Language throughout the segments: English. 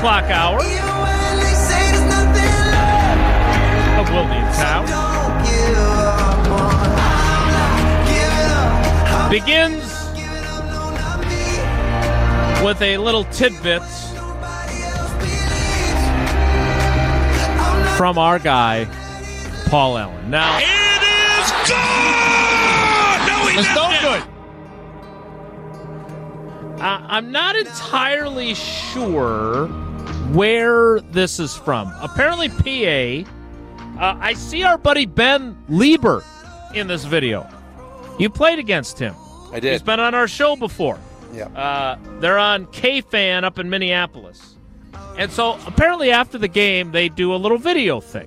o'clock hour of Williamstown begins with a little tidbit from our guy, Paul Allen. Now, it is good! No, he missed it! I'm not entirely sure where this is from. Apparently, PA. I see our buddy Ben Lieber in this video. You played against him. I did. He's been on our show before. Yeah. They're on K-Fan up in Minneapolis. And so apparently after the game, they do a little video thing.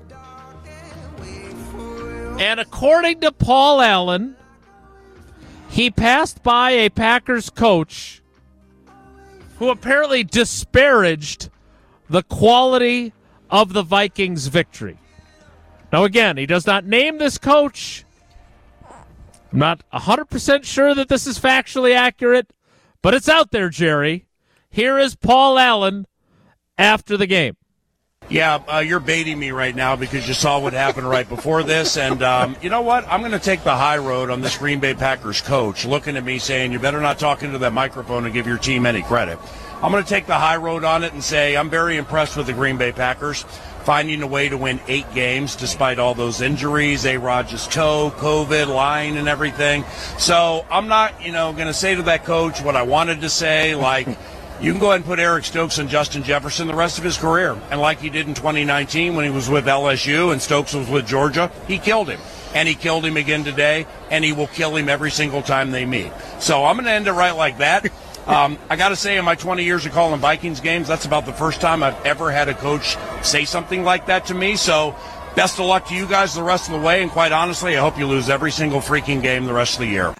And according to Paul Allen, he passed by a Packers coach who apparently disparaged the quality of the Vikings' victory. Now, again, he does not name this coach. I'm not 100% sure that this is factually accurate, but it's out there, Jerry. Here is Paul Allen after the game. Yeah, you're baiting me right now because you saw what happened right before this. And you know what? I'm going to take the high road on this Green Bay Packers coach looking at me saying, you better not talk into that microphone and give your team any credit. I'm going to take the high road on it and say I'm very impressed with the Green Bay Packers finding a way to win 8 games despite all those injuries, A-Rod's toe, COVID, line, and everything. So I'm not, going to say to that coach what I wanted to say, like, you can go ahead and put Eric Stokes and Justin Jefferson the rest of his career. And like he did in 2019 when he was with LSU and Stokes was with Georgia, he killed him. And he killed him again today, and he will kill him every single time they meet. So I'm going to end it right like that. I got to say, in my 20 years of calling Vikings games, that's about the first time I've ever had a coach say something like that to me. So best of luck to you guys the rest of the way. And quite honestly, I hope you lose every single freaking game the rest of the year.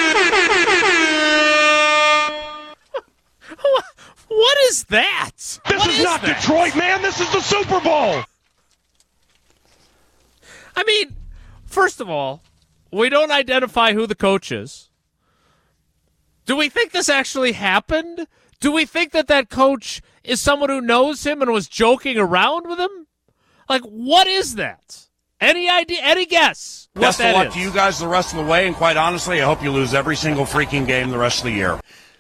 What is that? This is not Detroit, man. This is the Super Bowl. I mean, first of all, we don't identify who the coach is. Do we think this actually happened? Do we think that coach is someone who knows him and was joking around with him? Like, what is that? Any idea? Any guess? Best of luck to you guys the rest of the way. And quite honestly, I hope you lose every single freaking game the rest of the year.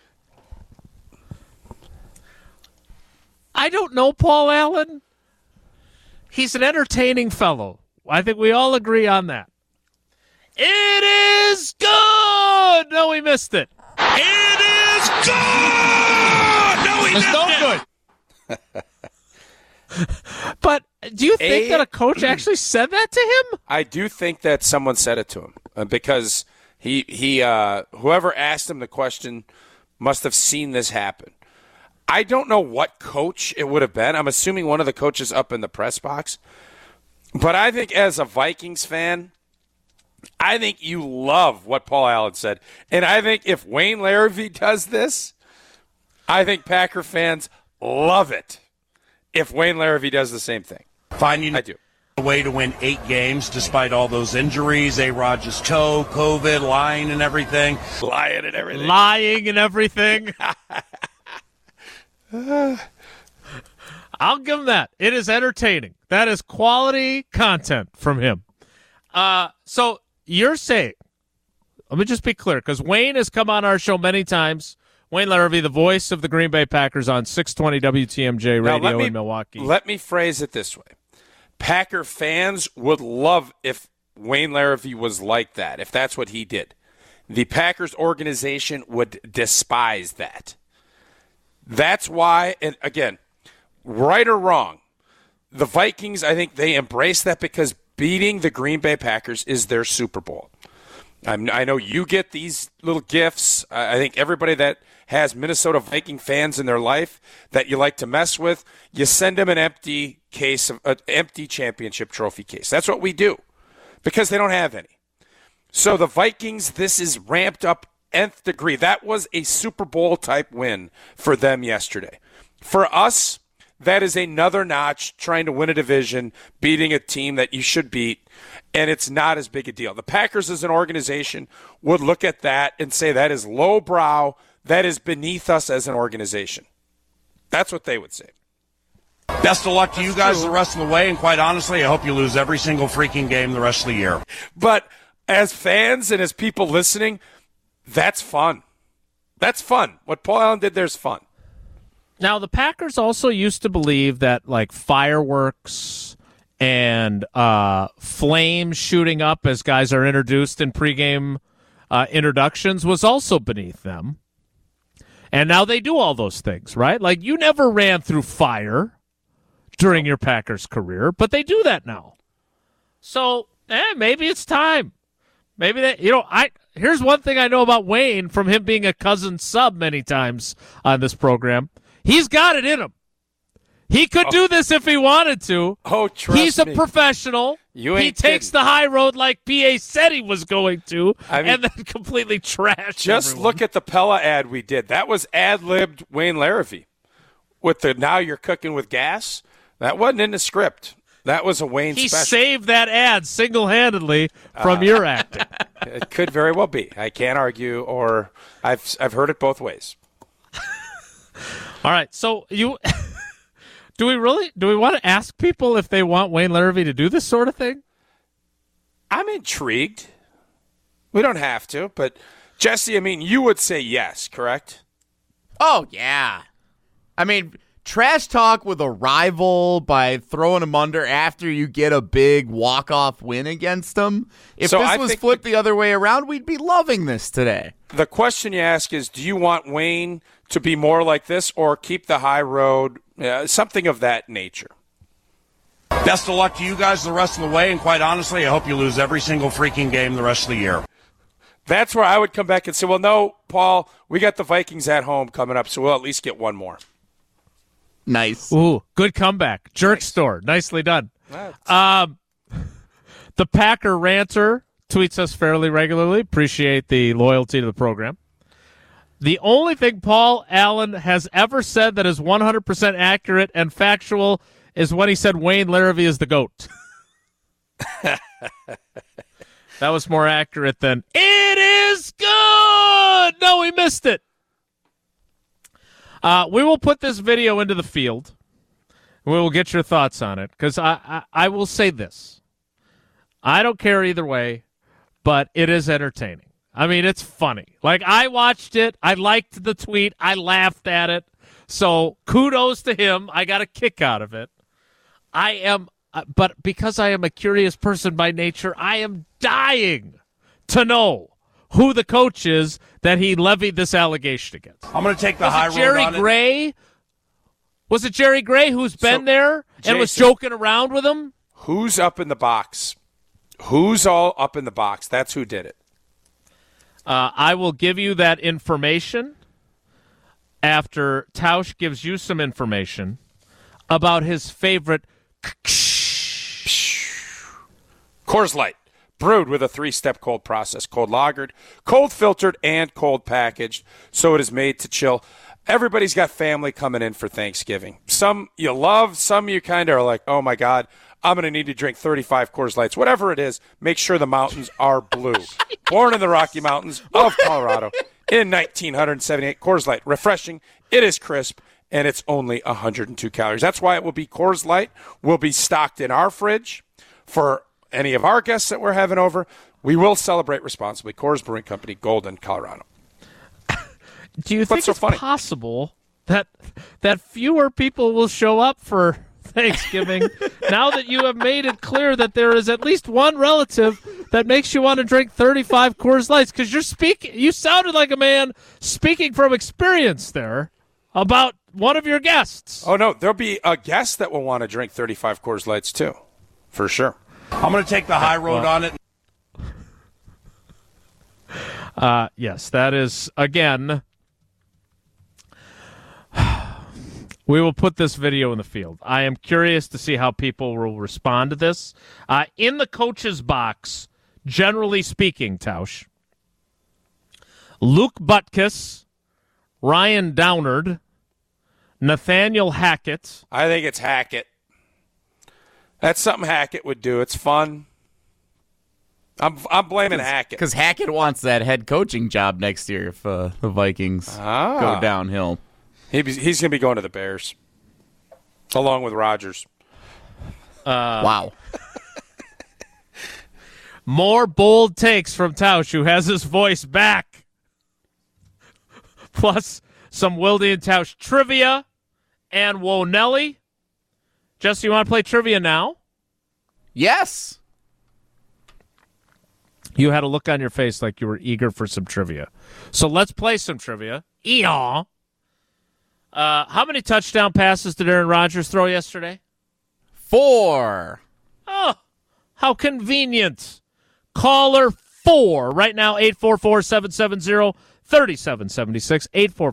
I don't know Paul Allen. He's an entertaining fellow. I think we all agree on that. It is good! No, we missed it. It is good! No, he missed it. But do you think that a coach actually said that to him? I do think that someone said it to him because he whoever asked him the question must have seen this happen. I don't know what coach it would have been. I'm assuming one of the coaches up in the press box. But I think as a Vikings fan, I think you love what Paul Allen said. And I think if Wayne Larrivee does this, I think Packer fans love it if Wayne Larrivee does the same thing. I do. A way to win 8 games despite all those injuries, A-Rod's toe, COVID, lying and everything. Lying and everything. I'll give him that. It is entertaining. That is quality content from him. So you're saying, let me just be clear, because Wayne has come on our show many times. Wayne Larrivee, the voice of the Green Bay Packers on 620 WTMJ radio in Milwaukee. Let me phrase it this way. Packer fans would love if Wayne Larrivee was like that, if that's what he did. The Packers organization would despise that. That's why, and again, right or wrong, the Vikings, I think they embrace that because beating the Green Bay Packers is their Super Bowl. I know you get these little gifts. I think everybody that has Minnesota Viking fans in their life that you like to mess with, you send them an empty championship trophy case. That's what we do because they don't have any. So the Vikings, this is ramped up nth degree. That was a Super Bowl type win for them yesterday. For us, that is another notch trying to win a division, beating a team that you should beat, and it's not as big a deal. The Packers as an organization would look at that and say that is lowbrow, that is beneath us as an organization. That's what they would say. Best of luck to you guys the rest of the way, and quite honestly, I hope you lose every single freaking game the rest of the year. But as fans and as people listening, that's fun. That's fun. What Paul Allen did there's fun. Now, the Packers also used to believe that, like, fireworks and flames shooting up as guys are introduced in pregame introductions was also beneath them. And now they do all those things, right? Like, you never ran through fire during your Packers career, but they do that now. So, maybe it's time. Maybe that, here's one thing I know about Wayne from him being a cousin sub many times on this program. He's got it in him. He could do this if he wanted to. Oh, trust He's a me. professional. He takes the high road like PA said he was going to, and then completely trash Just everyone. look at the Pella ad we did. That was ad-libbed Wayne Larrivee. With the now you're cooking with gas, that wasn't in the script. That was a Wayne He special. saved that ad single-handedly from your acting. It could very well be. I can't argue, or I've heard it both ways. All right, so you do we want to ask people if they want Wayne Larrivee to do this sort of thing? I'm intrigued. We don't have to, but Jesse, I mean, you would say yes, correct? Oh, yeah. I mean, trash talk with a rival by throwing him under after you get a big walk-off win against them. If this was flipped the other way around, we'd be loving this today. The question you ask is, do you want Wayne to be more like this or keep the high road, something of that nature? Best of luck to you guys the rest of the way, and quite honestly, I hope you lose every single freaking game the rest of the year. That's where I would come back and say, well, no, Paul, we got the Vikings at home coming up, so we'll at least get one more. Nice. Ooh, good comeback. Jerk store. Nicely done. The Packer Ranter tweets us fairly regularly. Appreciate the loyalty to the program. The only thing Paul Allen has ever said that is 100% accurate and factual is when he said Wayne Larrivee is the GOAT. That was more accurate than, it is good! No, we missed it. We will put this video into the field. We will get your thoughts on it, because I will say this. I don't care either way, but it is entertaining. I mean, it's funny. Like, I watched it. I liked the tweet. I laughed at it. So kudos to him. I got a kick out of it. But because I am a curious person by nature, I am dying to know who the coach is that he levied this allegation against. I'm going to take the high road on it. Gray? Was it Jerry Gray who's been there and was joking around with him? Who's up in the box? Who's all up in the box? That's who did it. I will give you that information after Tausch gives you some information about his favorite Coors Light, brewed with a 3-step cold process, cold lagered, cold filtered, and cold packaged, so it is made to chill. Everybody's got family coming in for Thanksgiving. Some you love, some you kind of are like, oh my God, I'm going to need to drink 35 Coors Lights. Whatever it is, make sure the mountains are blue. Born in the Rocky Mountains of Colorado in 1978, Coors Light, refreshing, it is crisp, and it's only 102 calories. That's why it will be Coors Light, will be stocked in our fridge for any of our guests that we're having over. We will celebrate responsibly. Coors Brewing Company, Golden, Colorado. Do you think it's possible that fewer people will show up for Thanksgiving now that you have made it clear that there is at least one relative that makes you want to drink 35 Coors Lights? Because you sounded like a man speaking from experience there about one of your guests. Oh, no, there'll be a guest that will want to drink 35 Coors Lights, too, for sure. I'm going to take the high road on it. Yes, that is, again, we will put this video in the field. I am curious to see how people will respond to this. In the coach's box, generally speaking, Tausch, Luke Butkus, Ryan Downard, Nathaniel Hackett. I think it's Hackett. That's something Hackett would do. It's fun. I'm blaming Hackett. Because Hackett wants that head coaching job next year if the Vikings go downhill. He's going to be going to the Bears. Along with Rodgers. Wow. More bold takes from Tausch, who has his voice back. Plus some Wilde and Tausch trivia and Wonelli. Jesse, you want to play trivia now? Yes. You had a look on your face like you were eager for some trivia. So let's play some trivia. Eeyaw. How many touchdown passes did Aaron Rodgers throw yesterday? 4. Oh, how convenient. Caller 4 right now, 844-770-3776.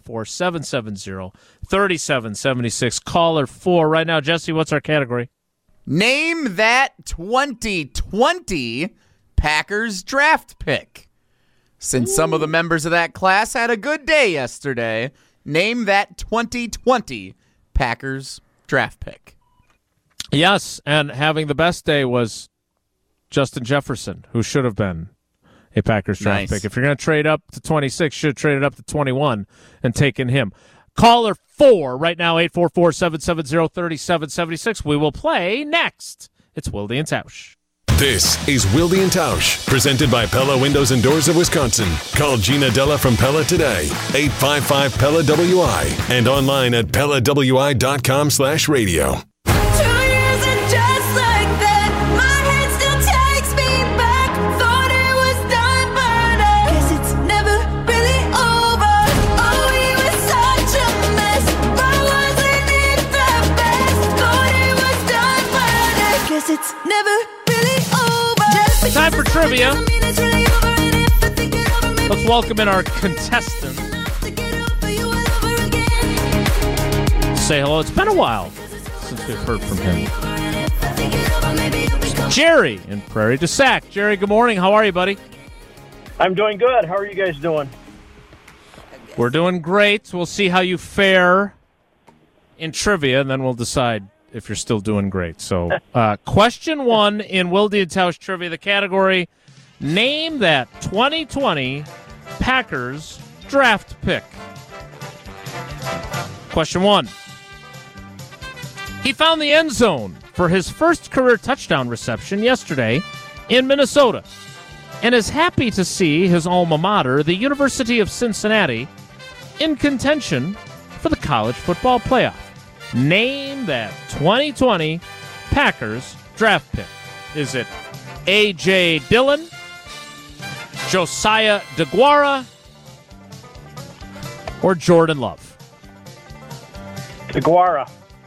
844-770-3776. Caller 4 right now. Jesse, what's our category? Name that 2020 Packers draft pick. Since some of the members of that class had a good day yesterday, name that 2020 Packers draft pick. Yes, and having the best day was Justin Jefferson, who should have been a Packers draft pick. If you're going to trade up to 26, should have traded up to 21 and taken him. Caller 4 right now, 844-770-3776. We will play next. It's Wilde and Tausch. This is Wilde and Tausch, presented by Pella Windows and Doors of Wisconsin. Call Gina Della from Pella today, 855-PELLA-WI, and online at PellaWI.com/radio. 2 years and just like that, my head still takes me back. Thought it was done, but I guess it's never really over. Oh, we were such a mess, but wasn't it the best? Thought it was done, but I guess it's never really over. Time for trivia. Let's welcome in our contestants. Say hello. It's been a while since we've heard from him. Jerry in Prairie du Sac. Jerry, good morning. How are you, buddy? I'm doing good. How are you guys doing? We're doing great. We'll see how you fare in trivia, and then we'll decide if you're still doing great. So, question 1 in Wilde and Tausch trivia, the category, name that 2020 Packers draft pick. Question 1. He found the end zone for his first career touchdown reception yesterday in Minnesota and is happy to see his alma mater, the University of Cincinnati, in contention for the college football playoff. Name that 2020 Packers draft pick. Is it A.J. Dillon, Josiah DeGuara, or Jordan Love? DeGuara.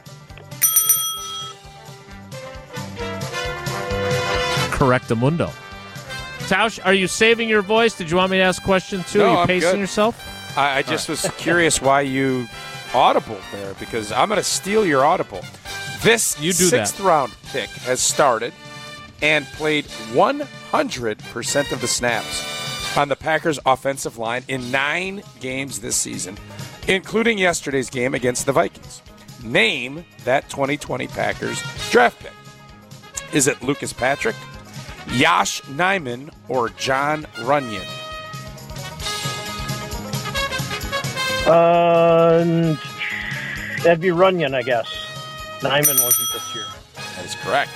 Correctamundo. Tausch, are you saving your voice? Did you want me to ask question 2? No, are you I'm pacing good. yourself? I just was curious why you audible there, because I'm going to steal your audible. This You do that. 6th round pick has started and played 100% of the snaps on the Packers offensive line in 9 games this season, including yesterday's game against the Vikings. Name that 2020 Packers draft pick. Is it Lucas Patrick, Yosh Nijman, or John Runyon? That'd be Runyon, I guess. Nijman wasn't this year. That is correct.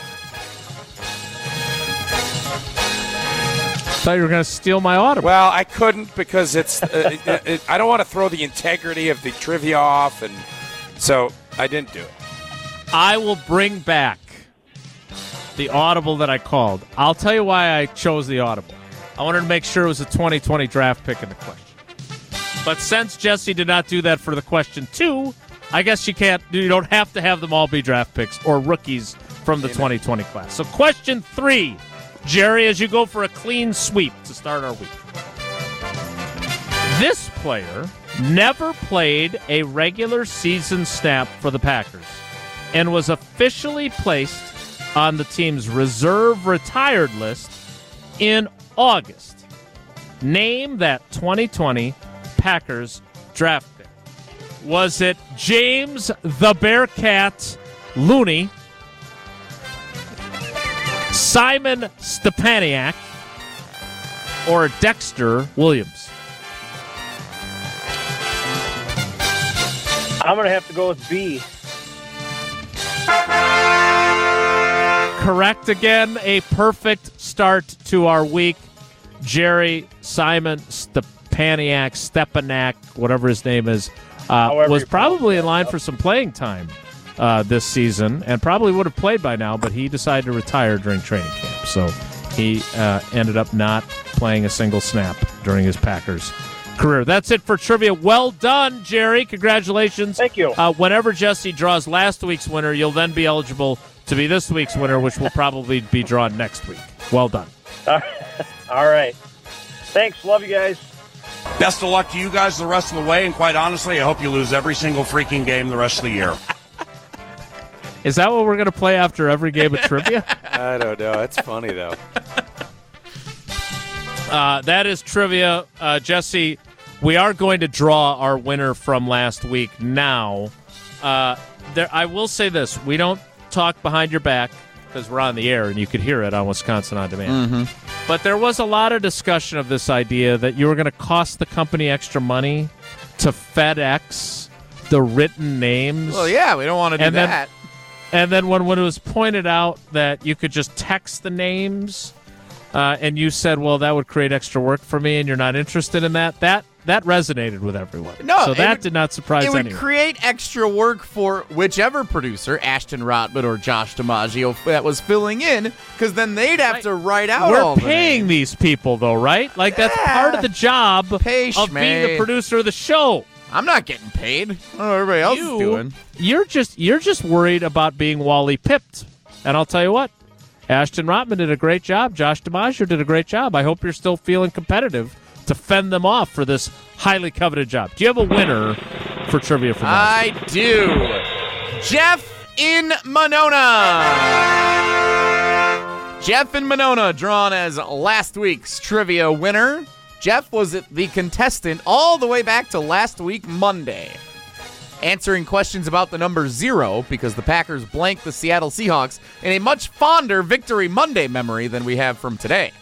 Thought you were going to steal my audible. Well, I couldn't because it's. I don't want to throw the integrity of the trivia off, and so I didn't do it. I will bring back the audible that I called. I'll tell you why I chose the audible. I wanted to make sure it was a 2020 draft pick in the question. But since Jesse did not do that for the question 2, I guess you don't have to have them all be draft picks or rookies from the 2020 class. So question 3, Jerry, as you go for a clean sweep to start our week. This player never played a regular season snap for the Packers and was officially placed on the team's reserve retired list in August. Name that 2020 Packers draft pick. Was it James the Bearcat Looney, Simon Stepaniak, or Dexter Williams? I'm going to have to go with B. correct again. A perfect start to our week. Jerry Simon Stepanak, whatever his name is, was probably in line for some playing time this season and probably would have played by now, but he decided to retire during training camp. So he ended up not playing a single snap during his Packers career. That's it for trivia. Well done, Jerry. Congratulations. Thank you. Whenever Jesse draws last week's winner, you'll then be eligible to be this week's winner, which will probably be drawn next week. Well done. All right. Thanks. Love you guys. Best of luck to you guys the rest of the way, and quite honestly, I hope you lose every single freaking game the rest of the year. Is that what we're going to play after every game of trivia? I don't know. It's funny, though. That is trivia. Jesse, we are going to draw our winner from last week now. I will say this. We don't talk behind your back because we're on the air and you could hear it on Wisconsin On Demand. Mm-hmm. But there was a lot of discussion of this idea that you were going to cost the company extra money to FedEx the written names. Well, yeah, we don't want to do that. And then when it was pointed out that you could just text the names, and you said, well, that would create extra work for me and you're not interested in that, that resonated with everyone. No, so that did not surprise anyone. It would create extra work for whichever producer, Ashton Rotman or Josh DiMaggio, that was filling in, because then they'd have to write out all the We're paying these people, though, right? Like, that's part of the job of being the producer of the show. I'm not getting paid. I don't know what everybody else is doing. You're just worried about being Wally pipped. And I'll tell you what, Ashton Rotman did a great job. Josh DiMaggio did a great job. I hope you're still feeling competitive to fend them off for this highly coveted job. Do you have a winner for trivia for I do. Jeff in Monona. Jeff in Monona, drawn as last week's trivia winner. Jeff was the contestant all the way back to last week, Monday, answering questions about the number 0 because the Packers blanked the Seattle Seahawks in a much fonder Victory Monday memory than we have from today.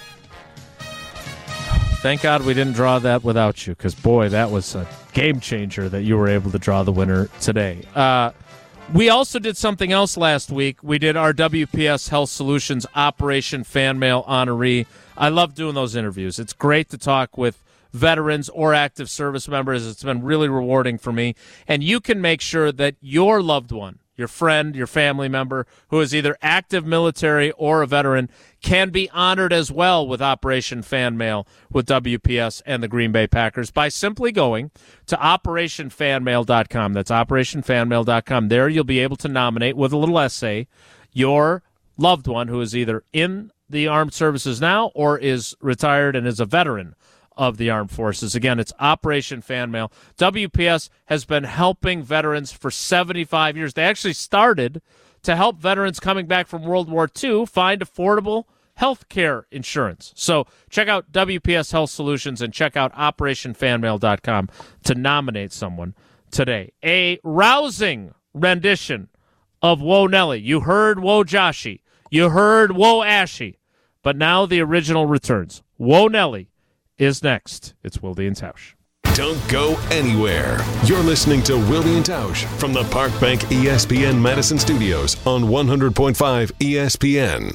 Thank God we didn't draw that without you, because, boy, that was a game changer that you were able to draw the winner today. We also did something else last week. We did our WPS Health Solutions Operation Fan Mail honoree. I love doing those interviews. It's great to talk with veterans or active service members. It's been really rewarding for me. And you can make sure that your loved one, your friend, your family member who is either active military or a veteran can be honored as well with Operation Fan Mail with WPS and the Green Bay Packers by simply going to OperationFanMail.com. That's OperationFanMail.com. There you'll be able to nominate with a little essay your loved one who is either in the armed services now or is retired and is a veteran of the armed forces. Again, it's Operation Fan Mail. WPS has been helping veterans for 75 years. They actually started to help veterans coming back from World War II find affordable health care insurance. So check out WPS Health Solutions and check out OperationFanMail.com to nominate someone today. A rousing rendition of Whoa Nelly. You heard Whoa Joshy. You heard Whoa Ashy. But now the original returns. Whoa Nelly is next. It's Wilde and Tausch. Don't go anywhere. You're listening to Wilde and Tausch from the Park Bank ESPN Madison Studios on 100.5 ESPN.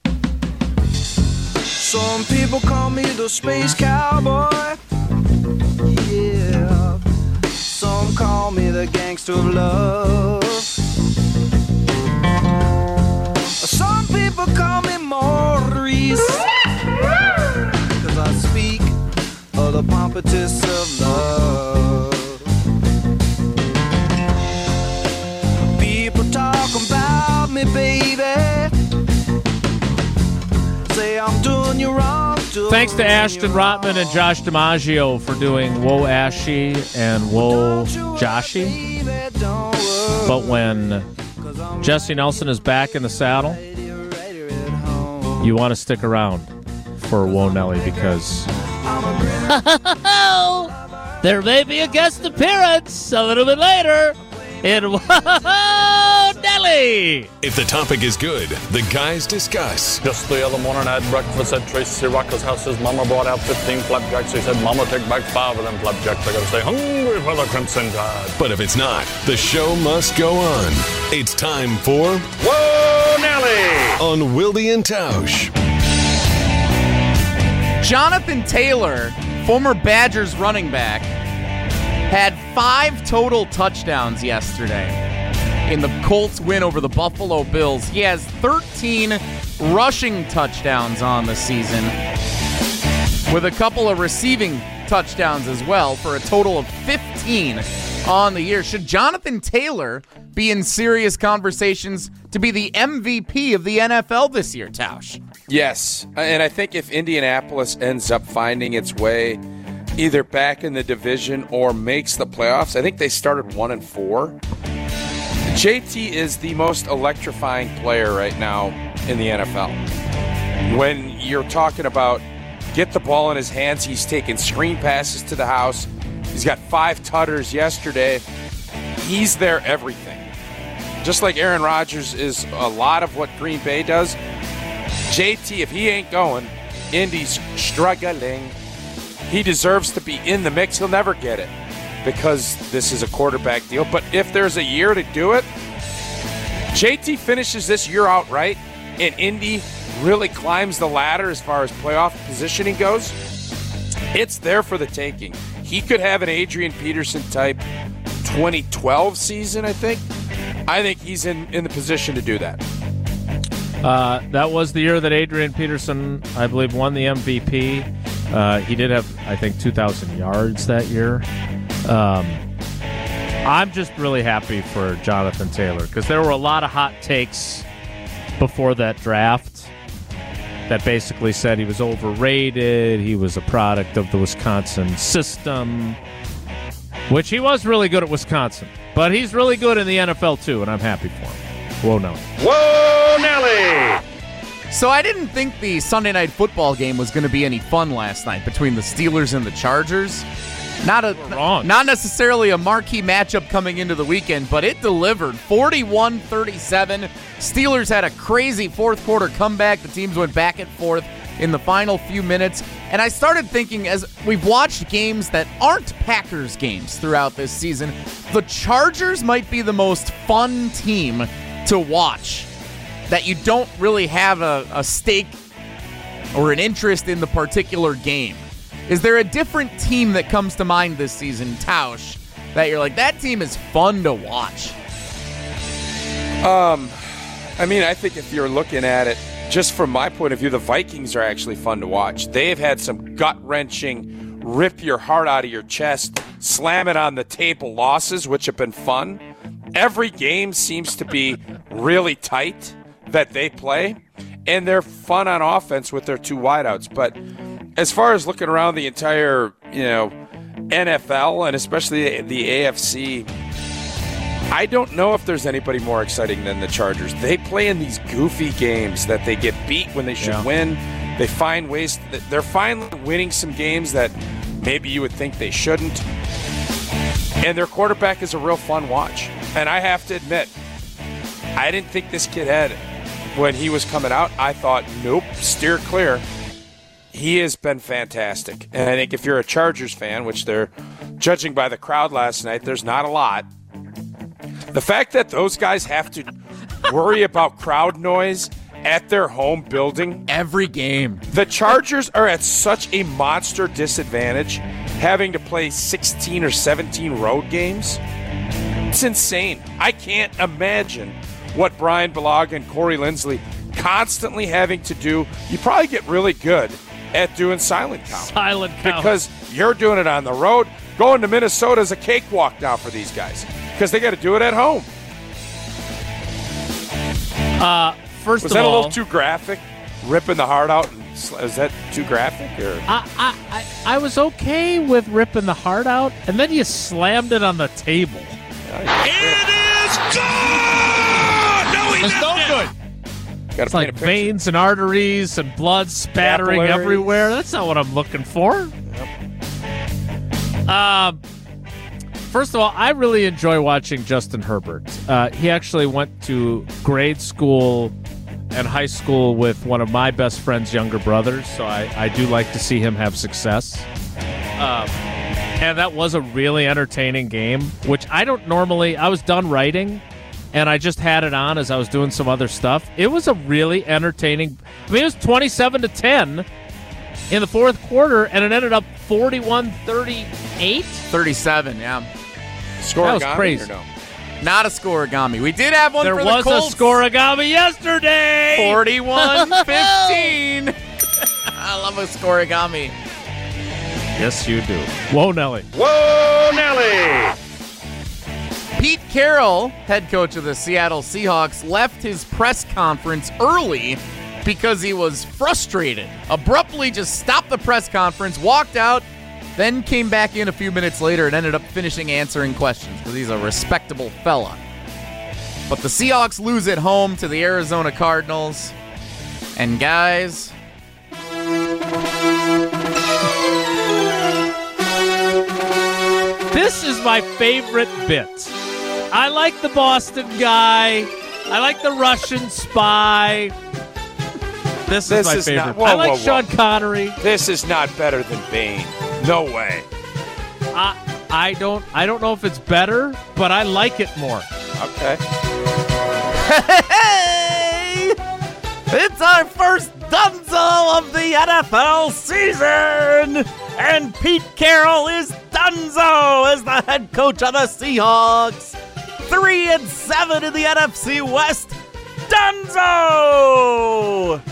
Some people call me the Space Cowboy. Yeah. Some call me the Gangster of Love. Some people call me Maurice. Cause I speak of the pompatus of love. People talk about me, baby. Say I'm doing you wrong. Thanks to Ashton Rotman and Josh DiMaggio for doing Whoa Ashy and Whoa Joshy. But when Jesse Nelson is back in the saddle, you want to stick around for Whoa Nelly because there may be a guest appearance a little bit later in Whoa Nelly. If the topic is good, the guys discuss. Just the other morning I had breakfast at Tracy Rocker's house. His mama brought out 15 flapjacks. He said, Mama, take back 5 of them flapjacks. I gotta stay hungry for the Crimson Tide. But if it's not, the show must go on. It's time for Whoa Nelly! Nelly on Wilde and Tausch. Jonathan Taylor, former Badgers running back, had 5 total touchdowns yesterday in the Colts win over the Buffalo Bills. He has 13 rushing touchdowns on the season, with a couple of receiving touchdowns as well, for a total of 15 on the year. Should Jonathan Taylor be in serious conversations to be the MVP of the NFL this year, Tausch? Yes, and I think if Indianapolis ends up finding its way either back in the division or makes the playoffs, I think they started 1-4. JT is the most electrifying player right now in the NFL. When you're talking about get the ball in his hands, he's taking screen passes to the house. He's got 5 tutters yesterday. He's their everything. Just like Aaron Rodgers is a lot of what Green Bay does, JT, if he ain't going, Indy's struggling. He deserves to be in the mix. He'll never get it because this is a quarterback deal. But if there's a year to do it, JT finishes this year out right, and Indy really climbs the ladder as far as playoff positioning goes, it's there for the taking. He could have an Adrian Peterson type 2012 season, I think. I think he's in the position to do that. That was the year that Adrian Peterson, I believe, won the MVP. He did have, I think, 2,000 yards that year. I'm just really happy for Jonathan Taylor because there were a lot of hot takes before that draft that basically said he was overrated, he was a product of the Wisconsin system, which he was really good at Wisconsin. But he's really good in the NFL, too, and I'm happy for him. Whoa, Nelly. Whoa, Nelly! So I didn't think the Sunday Night Football game was going to be any fun last night between the Steelers and the Chargers. Not necessarily a marquee matchup coming into the weekend, but it delivered 41-37. Steelers had a crazy fourth quarter comeback. The teams went back and forth in the final few minutes. And I started thinking, as we've watched games that aren't Packers games throughout this season, the Chargers might be the most fun team to watch, that you don't really have a stake or an interest in the particular game. Is there a different team that comes to mind this season, Tausch, that you're like, that team is fun to watch? I mean, I think if you're looking at it, just from my point of view, the Vikings are actually fun to watch. They've had some gut-wrenching, rip your heart out of your chest, slam it on the table losses, which have been fun. Every game seems to be really tight that they play, and they're fun on offense with their 2 wideouts. But as far as looking around the entire, NFL and especially the AFC, I don't know if there's anybody more exciting than the Chargers. They play in these goofy games that they get beat when they should win. They find ways they're finally winning some games that maybe you would think they shouldn't. And their quarterback is a real fun watch. And I have to admit, I didn't think this kid had it. When he was coming out, I thought, nope, steer clear. He has been fantastic. And I think if you're a Chargers fan, which they're judging by the crowd last night, there's not a lot. The fact that those guys have to worry about crowd noise at their home building every game. The Chargers are at such a monster disadvantage having to play 16 or 17 road games. It's insane. I can't imagine what Brian Bulaga and Corey Linsley constantly having to do. You probably get really good at doing silent count. Silent count. Because you're doing it on the road. Going to Minnesota is a cakewalk now for these guys because they got to do it at home. First was of that all, a little too graphic? Ripping the heart out? Is that too graphic? Or? I was okay with ripping the heart out, and then you slammed it on the table. It is gone! No, he It's no good. It's like veins and arteries and blood spattering Capillaries. everywhere. That's not what I'm looking for. First of all, I really enjoy watching Justin Herbert. He actually went to grade school and high school with one of my best friend's younger brothers, so I do like to see him have success. And that was a really entertaining game, which I don't normally... I was done writing, and I just had it on as I was doing some other stuff. It was a really entertaining. I mean, it was 27-10 in the fourth quarter, and it ended up 41-38? 37, yeah. That was crazy. Or no? Not a scoregami. We did have one there for the was Colts. a scoregami yesterday. 41-15. I love a scoregami. Yes, you do. Whoa, Nelly. Whoa, Nelly! Pete Carroll, head coach of the Seattle Seahawks, left his press conference early because he was frustrated. Abruptly just stopped the press conference, walked out, then came back in a few minutes later and ended up finishing answering questions because he's a respectable fella. But the Seahawks lose at home to the Arizona Cardinals. And guys, this is my favorite bit. I like the Boston guy. I like the Russian spy. This is my favorite. Not, I like Sean Connery. This is not better than Bane. No way. I don't know if it's better, but I like it more. Okay. hey! It's our first Dunzo of the NFL season! And Pete Carroll is Dunzo as the head coach of the Seahawks. 3-7 in the NFC West. Dunzo!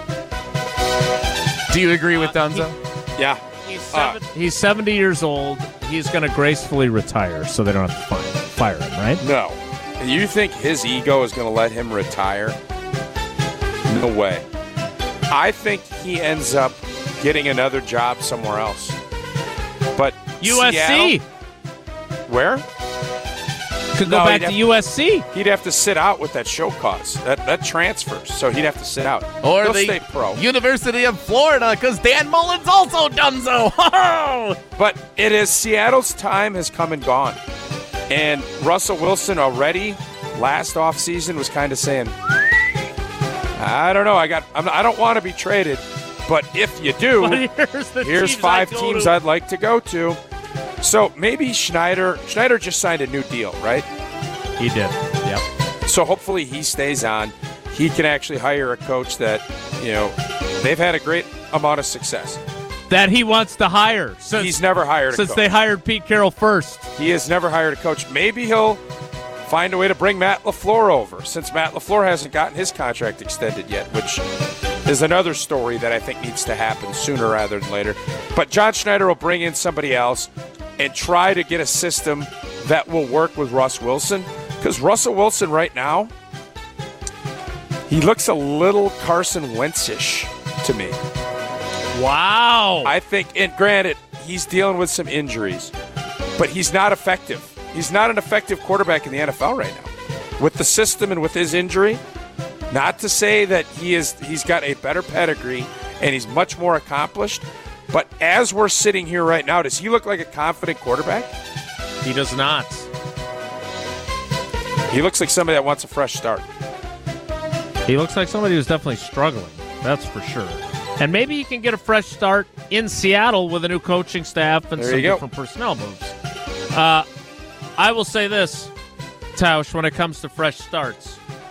Do you agree with Dunzo? Yeah. He's 70 years old. He's going to gracefully retire, so they don't have to fire him, right? No. You think his ego is going to let him retire? No way. I think he ends up getting another job somewhere else. But USC. Seattle, where? Could go back to USC. He'd have to sit out with that show cause. That transfers, so he'd have to sit out. Or He'll the stay pro. University of Florida, because Dan Mullen's also Dunzo. But it is Seattle's time has come and gone. And Russell Wilson already last offseason was kind of saying, I don't know, I don't want to be traded, but if you do, here's 5 teams I'd like to go to. So maybe Schneider just signed a new deal, right? He did. Yep. So hopefully he stays on. He can actually hire a coach that, they've had a great amount of success. That he wants to hire. He's never hired a coach. Since they hired Pete Carroll first. He has never hired a coach. Maybe he'll find a way to bring Matt LaFleur over, since Matt LaFleur hasn't gotten his contract extended yet, which is another story that I think needs to happen sooner rather than later. But John Schneider will bring in somebody else and try to get a system that will work with Russ Wilson. Because Russell Wilson right now, he looks a little Carson Wentz-ish to me. Wow. I think, and granted, he's dealing with some injuries, but he's not effective. He's not an effective quarterback in the NFL right now. With the system and with his injury, not to say that he's got a better pedigree and he's much more accomplished, but as we're sitting here right now, does he look like a confident quarterback? He does not. He looks like somebody that wants a fresh start. He looks like somebody who's definitely struggling. That's for sure. And maybe he can get a fresh start in Seattle with a new coaching staff and some different personnel moves. I will say this, Tausch, when it comes to fresh starts,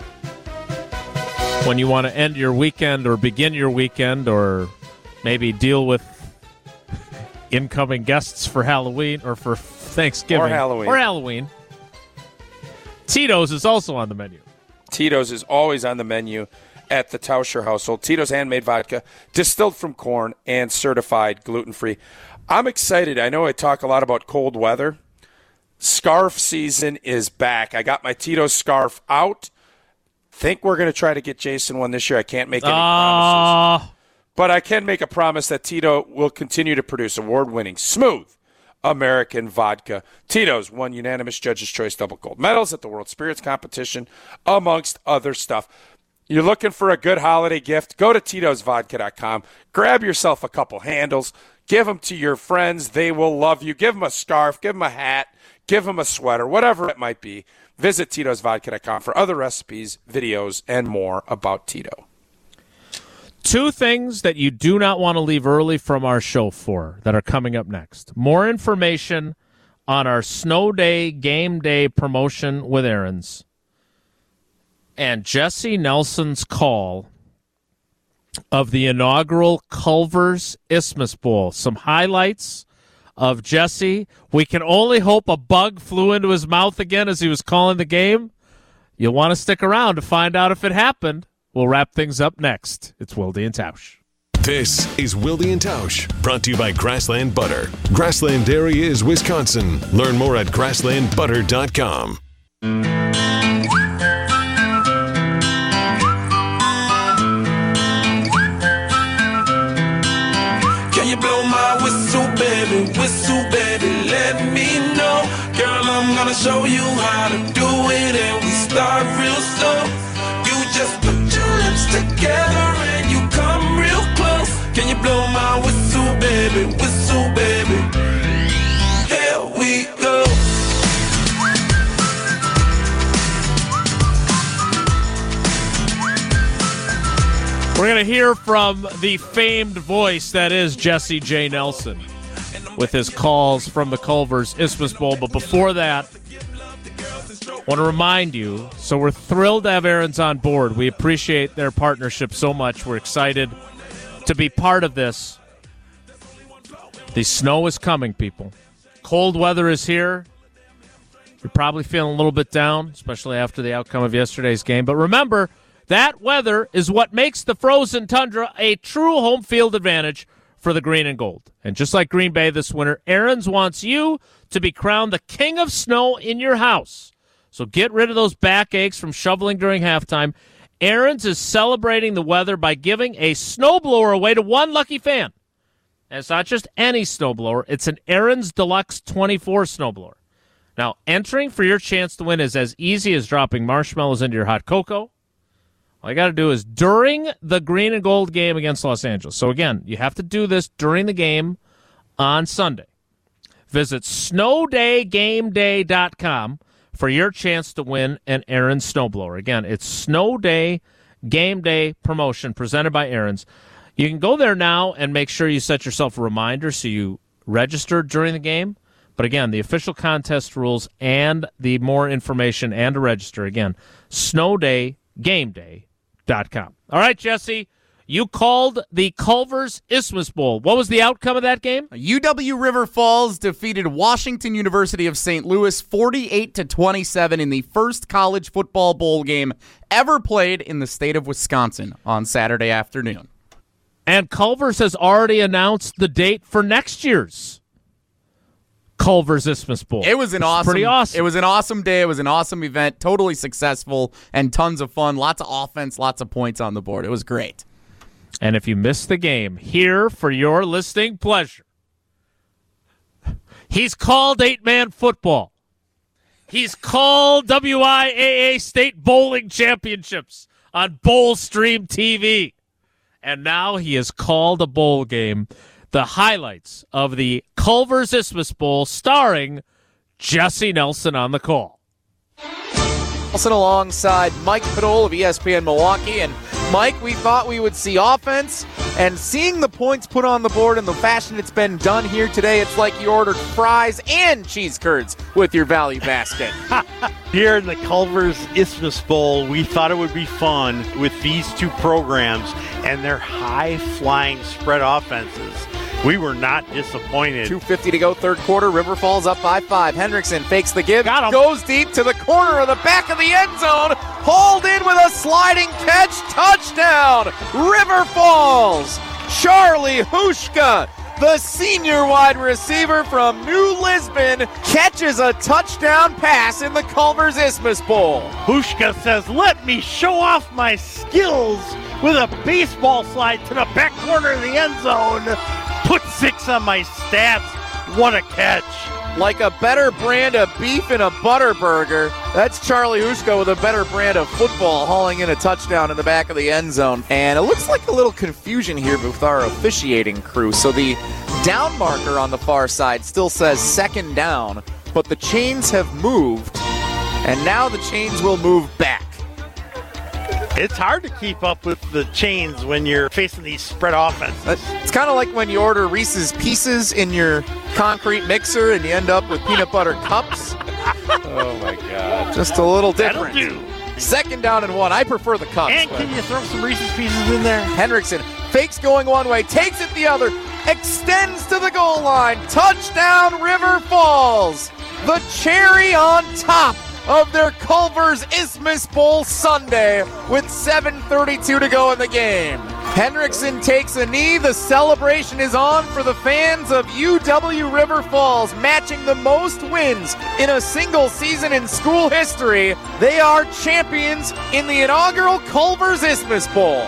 when you want to end your weekend or begin your weekend or maybe deal with incoming guests for Halloween or for Thanksgiving. Or Halloween. Tito's is also on the menu. Tito's is always on the menu at the Tauscher household. Tito's handmade vodka, distilled from corn and certified gluten-free. I'm excited. I know I talk a lot about cold weather. Scarf season is back. I got my Tito's scarf out. Think we're going to try to get Jason one this year. I can't make any promises. But I can make a promise that Tito will continue to produce award-winning, smooth American vodka. Tito's won unanimous Judge's Choice Double Gold medals at the World Spirits Competition, amongst other stuff. You're looking for a good holiday gift? Go to Tito'sVodka.com. Grab yourself a couple handles. Give them to your friends. They will love you. Give them a scarf. Give them a hat. Give them a sweater. Whatever it might be. Visit Tito'sVodka.com for other recipes, videos, and more about Tito. 2 things that you do not want to leave early from our show for that are coming up next. More information on our Snow Day Game Day promotion with Aaron's. And Jesse Nelson's call of the inaugural Culver's Isthmus Bowl. Some highlights of Jesse. We can only hope a bug flew into his mouth again as he was calling the game. You'll want to stick around to find out if it happened. We'll wrap things up next. It's Wilde and Tausch. This is Wilde and Tausch, brought to you by Grassland Butter. Grassland Dairy is Wisconsin. Learn more at grasslandbutter.com. Can you blow my whistle, baby, let me know. Girl, I'm gonna show you how to do it, and we start real slow. You just put your lips together and you come real close. Can you blow my whistle, baby, here we go. We're going to hear from the famed voice that is Jesse J. Nelson with his calls from the Culver's Isthmus Bowl. But before that, I want to remind you, so we're thrilled to have Aaron's on board. We appreciate their partnership so much. We're excited to be part of this. The snow is coming, people. Cold weather is here. You're probably feeling a little bit down, especially after the outcome of yesterday's game. But remember, that weather is what makes the frozen tundra a true home field advantage for the green and gold. And just like Green Bay this winter, Aaron's wants you to be crowned the king of snow in your house. So get rid of those backaches from shoveling during halftime. Aaron's is celebrating the weather by giving a snowblower away to one lucky fan. And it's not just any snowblower. It's an Aaron's Deluxe 24 snowblower. Now, entering for your chance to win is as easy as dropping marshmallows into your hot cocoa. All you got to do is during the green and gold game against Los Angeles. So, again, you have to do this during the game on Sunday. Visit snowdaygameday.com for your chance to win an Aaron's snowblower. Again, it's Snow Day Game Day promotion presented by Aaron's. You can go there now and make sure you set yourself a reminder so you register during the game. But, again, the official contest rules and the more information and to register, again, snowdaygameday.com. All right, Jesse, you called the Culver's Isthmus Bowl. What was the outcome of that game? UW River Falls defeated Washington University of St. Louis 48-27 in the first college football bowl game ever played in the state of Wisconsin on Saturday afternoon. And Culver's has already announced the date for next year's Culver's Isthmus Bowl. It was pretty awesome. It was an awesome day. It was an awesome event. Totally successful and tons of fun. Lots of offense, lots of points on the board. It was great. And if you missed the game, here for your listening pleasure, he's called 8-man football. He's called WIAA State Bowling Championships on Bowl Stream TV. And now he has called a bowl game. The highlights of the Culver's Isthmus Bowl starring Jesse Nelson on the call. Nelson alongside Mike Padole of ESPN Milwaukee. And Mike, we thought we would see offense, and seeing the points put on the board in the fashion it's been done here today, it's like you ordered fries and cheese curds with your value basket. Here in the Culver's Isthmus Bowl, we thought it would be fun with these two programs and their high-flying spread offenses. We were not disappointed. 2:50 to go, third quarter. River Falls up by 5. Hendrickson fakes the give. Goes deep to the corner of the back of the end zone. Hauled in with a sliding catch. Touchdown, River Falls. Charlie Hushka, the senior wide receiver from New Lisbon, catches a touchdown pass in the Culver's Isthmus Bowl. Hushka says, "Let me show off my skills with a baseball slide to the back corner of the end zone. Put 6 on my stats. What a catch." Like a better brand of beef in a butter burger, that's Charlie Hushka with a better brand of football hauling in a touchdown in the back of the end zone. And it looks like a little confusion here with our officiating crew. So the down marker on the far side still says second down, but the chains have moved, and now the chains will move back. It's hard to keep up with the chains when you're facing these spread offenses. It's kind of like when you order Reese's Pieces in your concrete mixer and you end up with peanut butter cups. Oh, my God. Just a little different. That'll do. 2nd down and 1. I prefer the Cubs. And can you throw some Reese's Pieces in there? Hendrickson fakes going one way, takes it the other, extends to the goal line. Touchdown, River Falls. The cherry on top of their Culver's Isthmus Bowl Sunday with 7:32 to go in the game. Hendrickson takes a knee. The celebration is on for the fans of UW River Falls, matching the most wins in a single season in school history. They are champions in the inaugural Culver's Isthmus Bowl.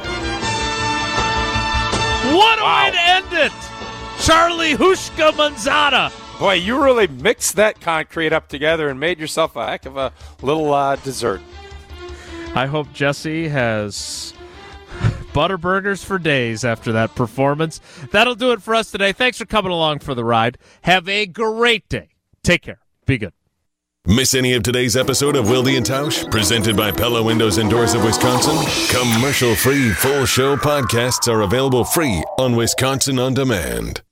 What a way to end it! Charlie Hushka Manzata. Boy, you really mixed that concrete up together and made yourself a heck of a little dessert. I hope Jesse has butterburgers for days after that performance. That'll do it for us today. Thanks for coming along for the ride. Have a great day. Take care. Be good. Miss any of today's episode of Wilde and Tausch? Presented by Pella Windows and Doors of Wisconsin? Commercial-free full show podcasts are available free on Wisconsin On Demand.